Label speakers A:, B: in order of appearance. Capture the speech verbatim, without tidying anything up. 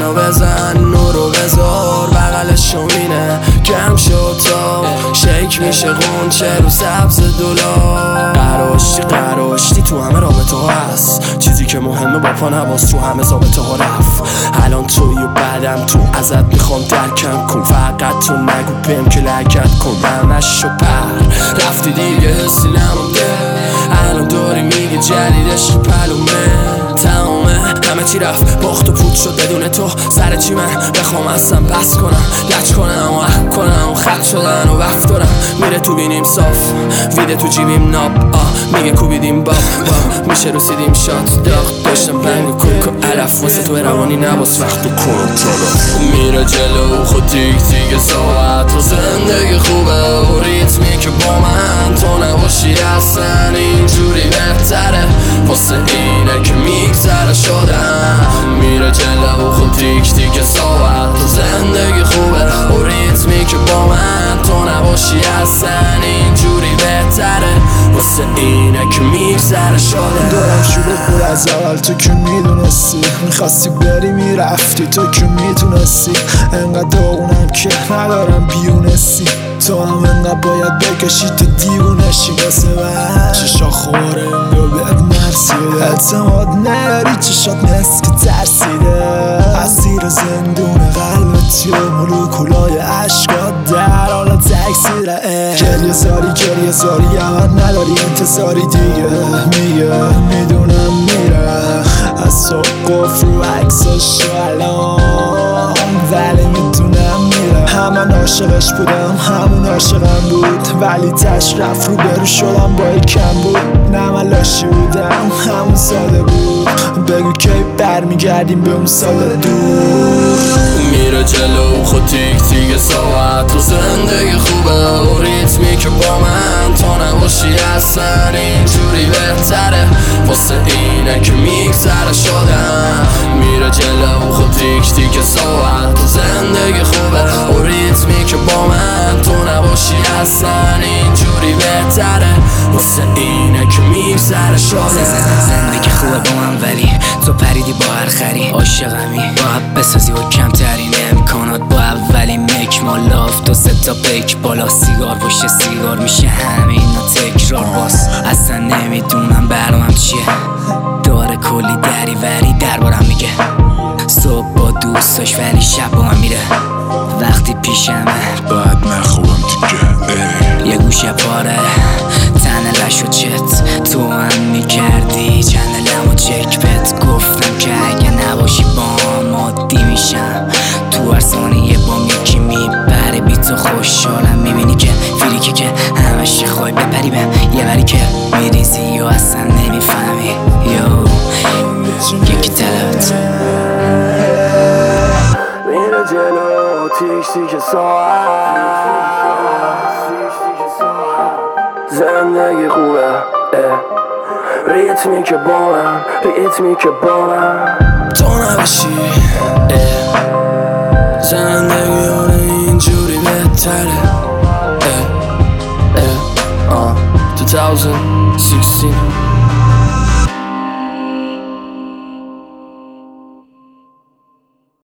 A: منو بزن، نورو بذار بغلشو مینه کم شد تا شیک میشه غنچه رو سبز دلار. قراشتی قراشتی تو همه رابطه ها هست، چیزی که مهمه با پا نباز تو همه ضابطه ها رفت. الان توی و بعدم تو ازت میخوام درکم کن، فقط تو نگو بهم که لگت کن همش شو پر رفتی دیگه حسی نمونده. الان داری میگی جدید عشق پلومه تمامه، همه چی رفت باخت و پود شد بدون تو. سر چی من بخوام اصلا بس کنم لچ کنم و اح کنم و خط شدن و وقت دارم میره تو بینیم صاف ویده تو جیبیم ناب آه میگه کوبیدیم باب با میشه رسیدیم شات داغ داشتم بنگ و کوک و علف واسه تو روانی نباس وقت و کنم طرف میره جلو خود تیک تیک ساعت و زندگی خوبه و ریتمی که با من تو نباشی اصلا اینجوری بهتره واسه اینه که میگذره شدم. میره جلو خود تیک تیک ساعت و زندگی خوبه و ریتمی که با من تو نباشی اصلا اینجوری بهتره واسه اینه که میگذره شدم.
B: دارم شروع بود از اول تو که میدونستی میخواستی بری میرفتی تو که میتونستی. انقدر داغونم که ندارم بیونستی تو هم انقدر باید بکشی تو دیوونشی واسه من. چشا خواره انگار بهت مرسیده اعتماد نداری چشات مثل که ترسیده اسیر زندون قلبتی و مولکولای عشقات در حال تکثیره. گریه زاری گریه زاری اما نداری انتظاری دیگه میگه میدونم میره از تو قفل و عکساشو الان ولی میدونم میره. همون عاشقش بودم همون عاشقم بود ولی تشرف رو برو شدم با کم بود. نه من لاشی بودم همون ساده بود بگو کی برمیگردیم به اون سال دور.
A: میره جلو خود تیک تیک ساعت و زندگی خوبه و ریتمی که با من تو نباشی اصلا اینجوری بهتره واسه اینه که میگذره شدم. میره جلو خود تیک تیک ساعت و زندگی خوبه و ریتمی که با من تو نباشی اصلا اینجوری بهتره واسه اینه که میگذره شدم.
C: زندگی خوبه با من ولی تو پریدی با هر خری عاشقمی باید بسازی و کمترین امکانات با اولین مک ما لاف دو سه تا پیک بالا سیگار پشت سیگار میشه همه اینا تکرار باز اصلا نمیدونم برنامم چیه داره کلی دری وری دربارم میگه صبح با دوستاش ولی شب با من میره وقتی پیشمه
B: باید نخوابم دیگه
C: یه گوشه پاره تنه لش و چت تو هم میکردی چنلم و چک بت گفتم که اگه نباشی با مادی میشم تو هر ثانیه با یکی میبره بی تو خوشحالم میبینی که فیلیکی که همش خواهی بپری بهم یه بری که میریزی و اصلا نمیفهمی یو یکی طلبت
A: میره جلو تیک تیک ساعت زندگی خوبه ریتمی که با من ریتمی که با من تو نباشی زندگی آره اینجوری بهتره دو هزار و شانزده